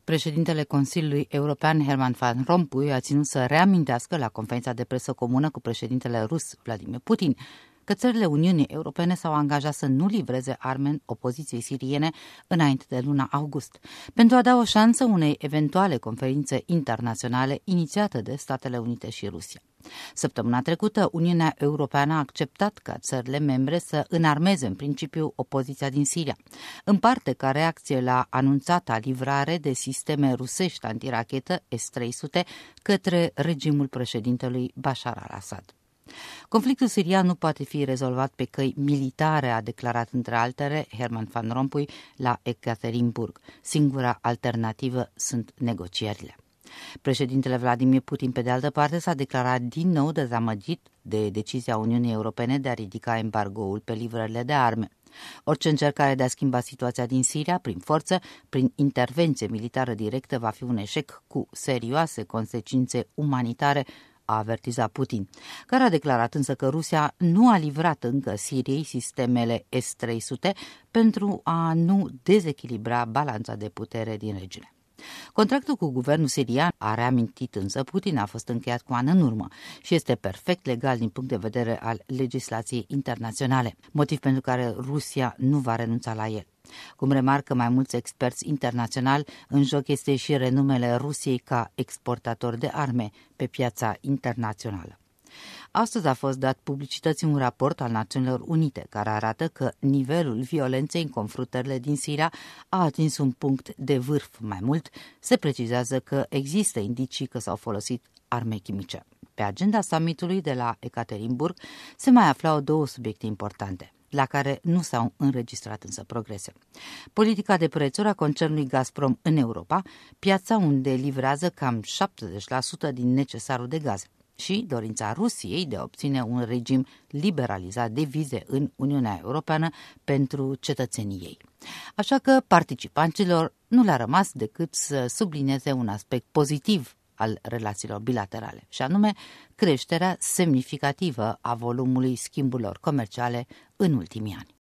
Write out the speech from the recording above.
Președintele Consiliului European, Herman Van Rompuy, a ținut să reamintească la conferința de presă comună cu președintele rus, Vladimir Putin, că țările Uniunii Europene s-au angajat să nu livreze arme opoziției siriene înainte de luna august, pentru a da o șansă unei eventuale conferințe internaționale inițiate de Statele Unite și Rusia. Săptămâna trecută, Uniunea Europeană a acceptat ca țările membre să înarmeze în principiu opoziția din Siria, în parte ca reacție la anunțata livrare de sisteme rusești antirachetă S-300 către regimul președintelui Bashar al-Assad. Conflictul sirian nu poate fi rezolvat pe căi militare, a declarat între altele Herman Van Rompuy la Ekaterinburg. Singura alternativă sunt negocierile. Președintele Vladimir Putin, pe de altă parte, s-a declarat din nou dezamăgit de decizia Uniunii Europene de a ridica embargoul pe livrările de arme. Orice încercare de a schimba situația din Siria prin forță, prin intervenție militară directă, va fi un eșec cu serioase consecințe umanitare, a avertizat Putin, care a declarat însă că Rusia nu a livrat încă Siriei sistemele S-300 pentru a nu dezechilibra balanța de putere din regiune. Contractul cu guvernul sirian, a reamintit însă Putin, a fost încheiat cu ani în urmă și este perfect legal din punct de vedere al legislației internaționale, motiv pentru care Rusia nu va renunța la el. Cum remarcă mai mulți experți internaționali, în joc este și renumele Rusiei ca exportator de arme pe piața internațională. Astăzi a fost dat publicității un raport al Națiunilor Unite care arată că nivelul violenței în confruntările din Siria a atins un punct de vârf. Mai mult, se precizează că există indicii că s-au folosit arme chimice. Pe agenda summitului de la Ekaterinburg se mai aflau două subiecte importante, la care nu s-au înregistrat însă progrese. Politica de prețuri a concernului Gazprom în Europa, piața unde livrează cam 70% din necesarul de gaze, și dorința Rusiei de a obține un regim liberalizat de vize în Uniunea Europeană pentru cetățenii ei. Așa că participanților nu le-a rămas decât să sublinieze un aspect pozitiv al relațiilor bilaterale, și anume creșterea semnificativă a volumului schimburilor comerciale în ultimii ani.